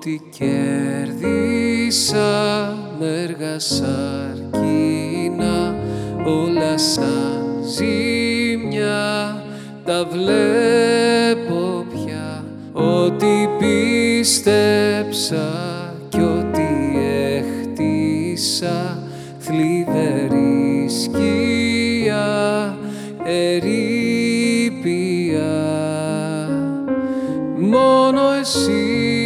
Ό,τι κέρδισα με έργα σαρκίνα, όλα σαν ζήμια τα βλέπω πια. Ό,τι πίστεψα κι ό,τι έχτισα, θλιβερή σκία, ερείπια. Μόνο εσύ,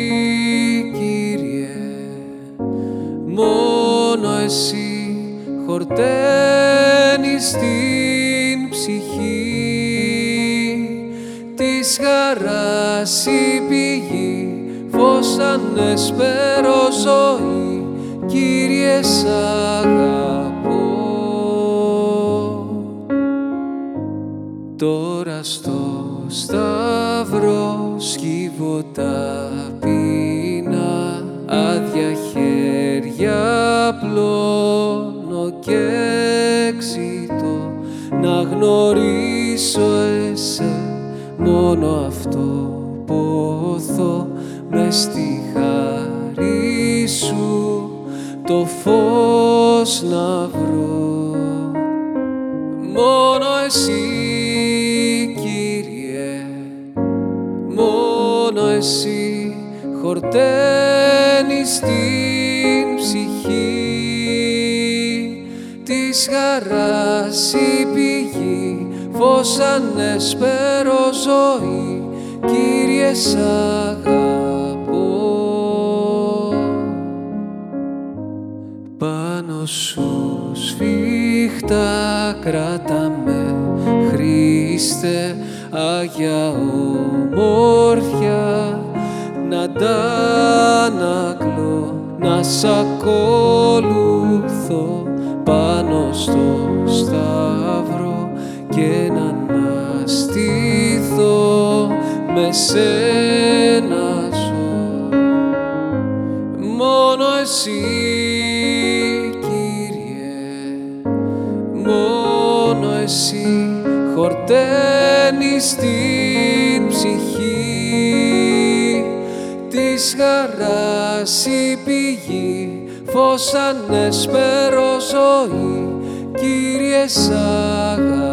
Κύριε, μόνο εσύ χορταίνεις την ψυχή, της χαράς η πηγή, φως ανέσπερο ζωή, Κύριε σ' αγαπώ. Τώρα στο σταυρό σκύβω ταπεινά, άδεια χέρια πλώνω και εξητώ, να γνωρίσω εσέ, μόνο αυτό ποθώ, μες στη χάρη σου το φως να βρω. Μόνο εσύ, Κύριε, μόνο εσύ χορταίνεις την ψυχή, της χαράς η πηγή, φως ανέσπερο ζωή, Κύριε σ' αγαπώ. Πάνω σου σφίχτα κράταμε, Χριστέ, Άγια ομόρφια, να τ' ανακλώ, να σ' ακολουθώ πάνω στο σταυρό και να αναστηθώ, με σένα ζω. Μόνο εσύ, Κύριε, μόνο εσύ χορταίνεις την ψυχή, της χαράς η πηγή, φως ανέσπερο ζωή, Κύριε σ' αγαπώ.